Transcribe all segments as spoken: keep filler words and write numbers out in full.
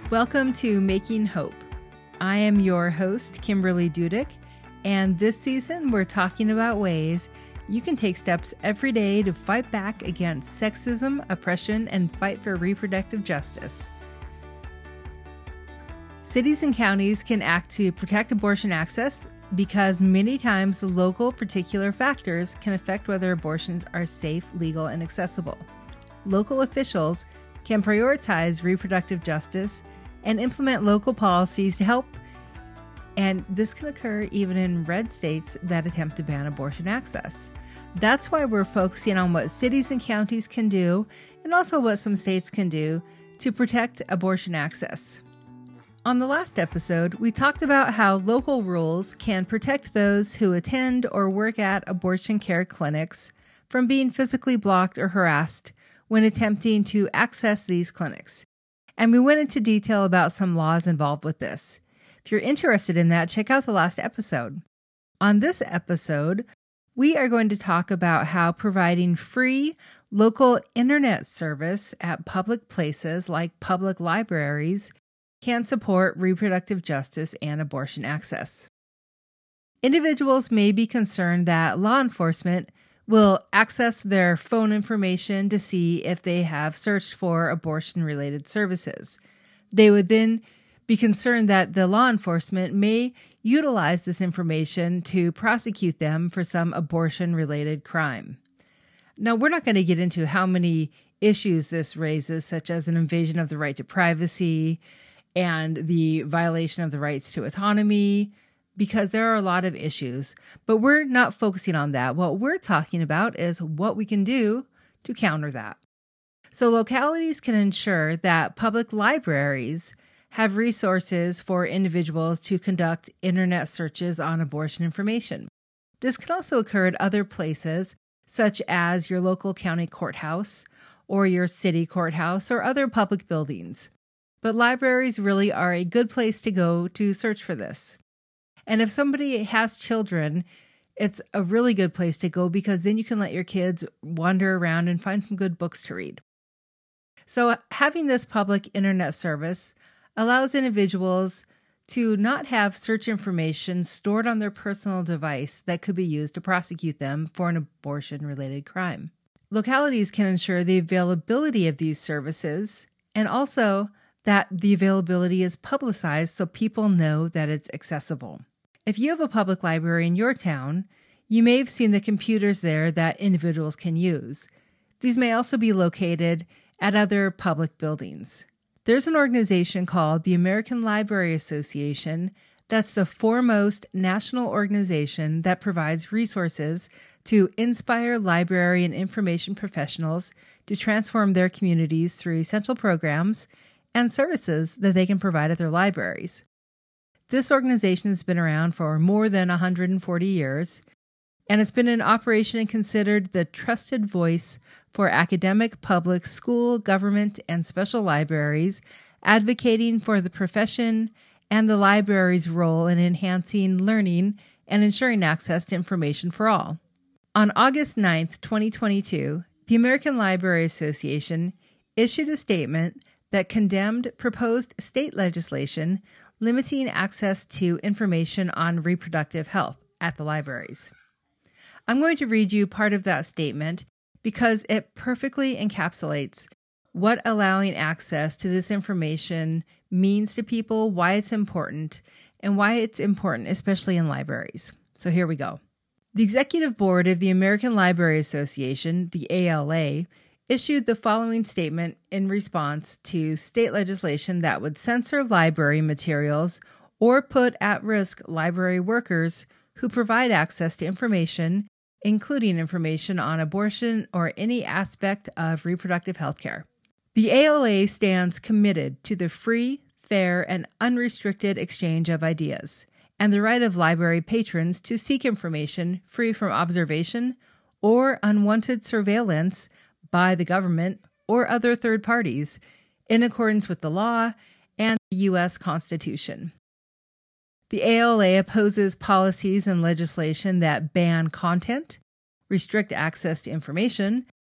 Welcome to Making Hope. I am your host, Kimberly Dudick, and this season we're talking about ways you can take steps every day to fight back against sexism, oppression, and fight for reproductive justice. Cities and counties can act to protect abortion access because many times local particular factors can affect whether abortions are safe, legal, and accessible. Local officials can prioritize reproductive justice and implement local policies to help, and this can occur even in red states that attempt to ban abortion access. That's why we're focusing on what cities and counties can do, and also what some states can do to protect abortion access. On the last episode, we talked about how local rules can protect those who attend or work at abortion care clinics from being physically blocked or harassed when attempting to access these clinics. And we went into detail about some laws involved with this. If you're interested in that, check out the last episode. On this episode, we are going to talk about how providing free local internet service at public places like public libraries can support reproductive justice and abortion access. Individuals may be concerned that law enforcement will access their phone information to see if they have searched for abortion-related services. They would then be concerned that the law enforcement may utilize this information to prosecute them for some abortion-related crime. Now, we're not going to get into how many issues this raises, such as an invasion of the right to privacy and the violation of the rights to autonomy, because there are a lot of issues. But we're not focusing on that. What we're talking about is what we can do to counter that. So localities can ensure that public libraries have resources for individuals to conduct internet searches on abortion information. This can also occur at other places, such as your local county courthouse or your city courthouse or other public buildings. But libraries really are a good place to go to search for this. And if somebody has children, it's a really good place to go because then you can let your kids wander around and find some good books to read. So having this public internet service allows individuals to not have search information stored on their personal device that could be used to prosecute them for an abortion-related crime. Localities can ensure the availability of these services and also that the availability is publicized so people know that it's accessible. If you have a public library in your town, you may have seen the computers there that individuals can use. These may also be located at other public buildings. There's an organization called the American Library Association that's the foremost national organization that provides resources to inspire library and information professionals to transform their communities through essential programs and services that they can provide at their libraries. This organization has been around for more than one hundred forty years, and it's been in operation and considered the trusted voice for academic, public, school, government, and special libraries, advocating for the profession and the library's role in enhancing learning and ensuring access to information for all. On August ninth, twenty twenty-two, the American Library Association issued a statement that condemned proposed state legislation limiting access to information on reproductive health at the libraries. I'm going to read you part of that statement because it perfectly encapsulates what allowing access to this information means to people, why it's important, and why it's important, especially in libraries. So here we go. The Executive Board of the American Library Association, the A L A, issued the following statement in response to state legislation that would censor library materials or put at risk library workers who provide access to information, including information on abortion or any aspect of reproductive health care. The A L A stands committed to the free, fair, and unrestricted exchange of ideas, and the right of library patrons to seek information free from observation or unwanted surveillance by the government or other third parties in accordance with the law and the U S Constitution. The A L A opposes policies and legislation that ban content, restrict access to information,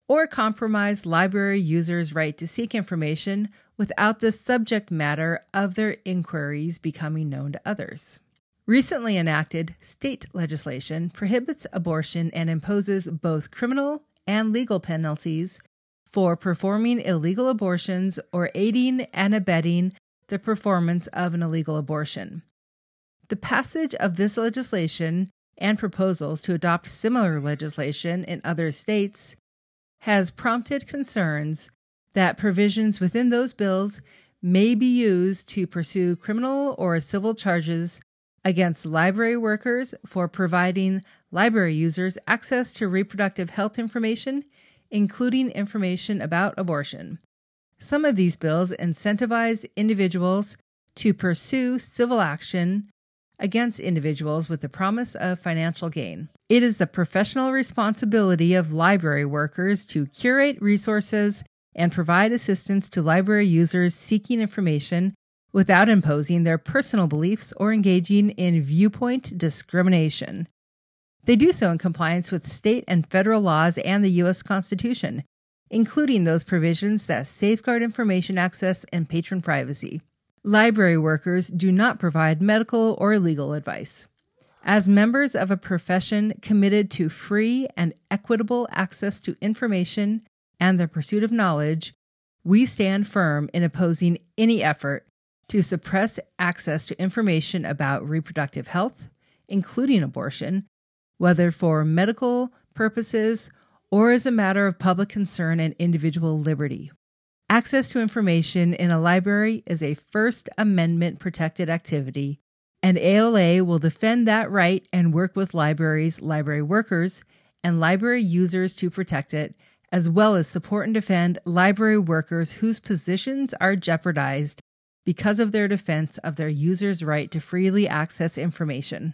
or compromise library users' right to seek information without the subject matter of their inquiries becoming known to others. Recently enacted state legislation prohibits abortion and imposes both criminal and legal penalties for performing illegal abortions or aiding and abetting the performance of an illegal abortion. The passage of this legislation and proposals to adopt similar legislation in other states has prompted concerns that provisions within those bills may be used to pursue criminal or civil charges against library workers for providing library users access to reproductive health information, including information about abortion. Some of these bills incentivize individuals to pursue civil action against individuals with the promise of financial gain. It is the professional responsibility of library workers to curate resources and provide assistance to library users seeking information without imposing their personal beliefs or engaging in viewpoint discrimination. They do so in compliance with state and federal laws and the U S Constitution, including those provisions that safeguard information access and patron privacy. Library workers do not provide medical or legal advice. As members of a profession committed to free and equitable access to information and the pursuit of knowledge, we stand firm in opposing any effort to suppress access to information about reproductive health, including abortion, whether for medical purposes or as a matter of public concern and individual liberty. Access to information in a library is a First Amendment protected activity, and A L A will defend that right and work with libraries, library workers, and library users to protect it, as well as support and defend library workers whose positions are jeopardized because of their defense of their users' right to freely access information.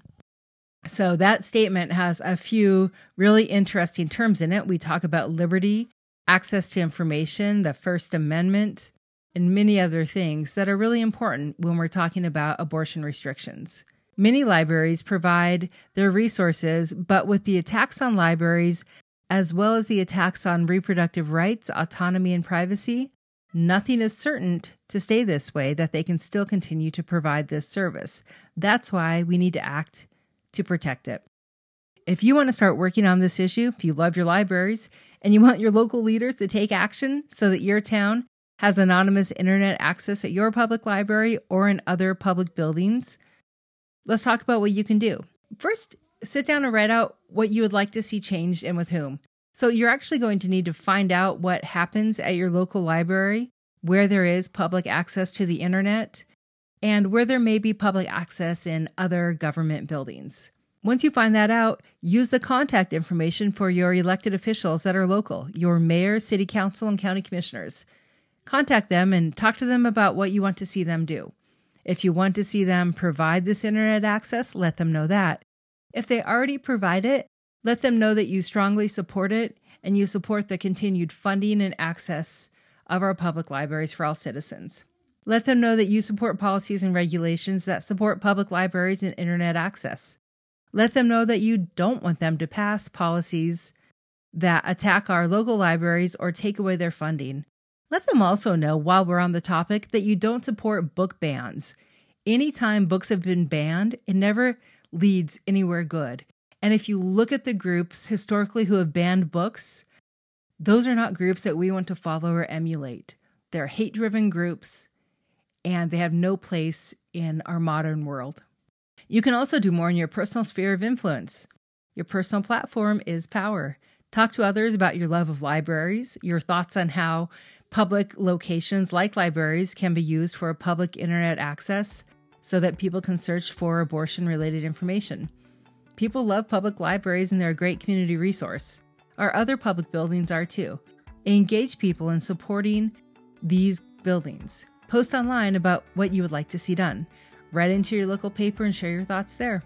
So that statement has a few really interesting terms in it. We talk about liberty, access to information, the First Amendment, and many other things that are really important when we're talking about abortion restrictions. Many libraries provide their resources, but with the attacks on libraries, as well as the attacks on reproductive rights, autonomy, and privacy, nothing is certain to stay this way, that they can still continue to provide this service. That's why we need to act to protect it. If you want to start working on this issue, if you love your libraries, and you want your local leaders to take action so that your town has anonymous internet access at your public library or in other public buildings, let's talk about what you can do. First, sit down and write out what you would like to see changed and with whom. So you're actually going to need to find out what happens at your local library, where there is public access to the internet, and where there may be public access in other government buildings. Once you find that out, use the contact information for your elected officials that are local, your mayor, city council, and county commissioners. Contact them and talk to them about what you want to see them do. If you want to see them provide this internet access, let them know that. If they already provide it, let them know that you strongly support it and you support the continued funding and access of our public libraries for all citizens. Let them know that you support policies and regulations that support public libraries and internet access. Let them know that you don't want them to pass policies that attack our local libraries or take away their funding. Let them also know, while we're on the topic, that you don't support book bans. Anytime books have been banned, it never leads anywhere good. And if you look at the groups historically who have banned books, those are not groups that we want to follow or emulate. They're hate-driven groups, and they have no place in our modern world. You can also do more in your personal sphere of influence. Your personal platform is power. Talk to others about your love of libraries, your thoughts on how public locations like libraries can be used for public internet access so that people can search for abortion-related information. People love public libraries and they're a great community resource. Our other public buildings are too. Engage people in supporting these buildings. Post online about what you would like to see done. Write into your local paper and share your thoughts there.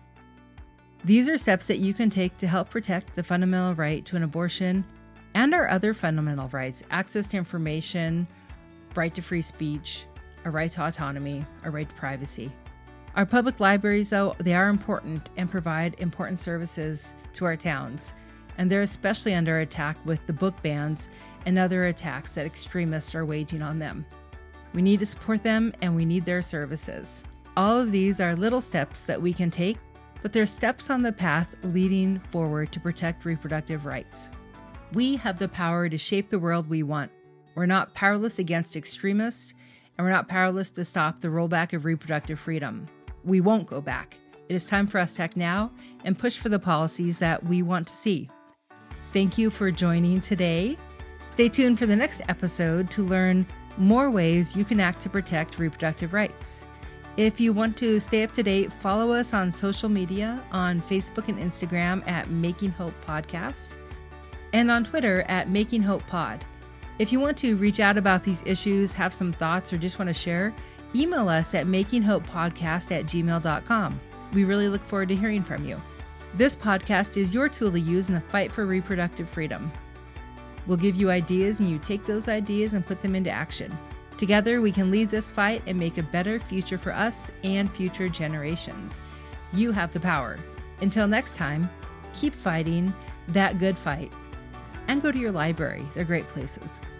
These are steps that you can take to help protect the fundamental right to an abortion and our other fundamental rights: access to information, right to free speech, a right to autonomy, a right to privacy. Our public libraries, though, they are important and provide important services to our towns. and they're especially under attack with the book bans and other attacks that extremists are waging on them. We need to support them, and we need their services. All of these are little steps that we can take, but they're steps on the path leading forward to protect reproductive rights. We have the power to shape the world we want. We're not powerless against extremists, and we're not powerless to stop the rollback of reproductive freedom. We won't go back. It is time for us to act now and push for the policies that we want to see. Thank you for joining today. Stay tuned for the next episode to learn more ways you can act to protect reproductive rights. If you want to stay up to date, follow us on social media on Facebook and Instagram at Making Hope Podcast and on Twitter at Making Hope Pod. If you want to reach out about these issues, have some thoughts, or just want to share, email us at makinghopepodcast at gmail dot com. We really look forward to hearing from you. This podcast is your tool to use in the fight for reproductive freedom. We'll give you ideas, and you take those ideas and put them into action. Together, we can lead this fight and make a better future for us and future generations. You have the power. Until next time, keep fighting that good fight. And go to your library. They're great places.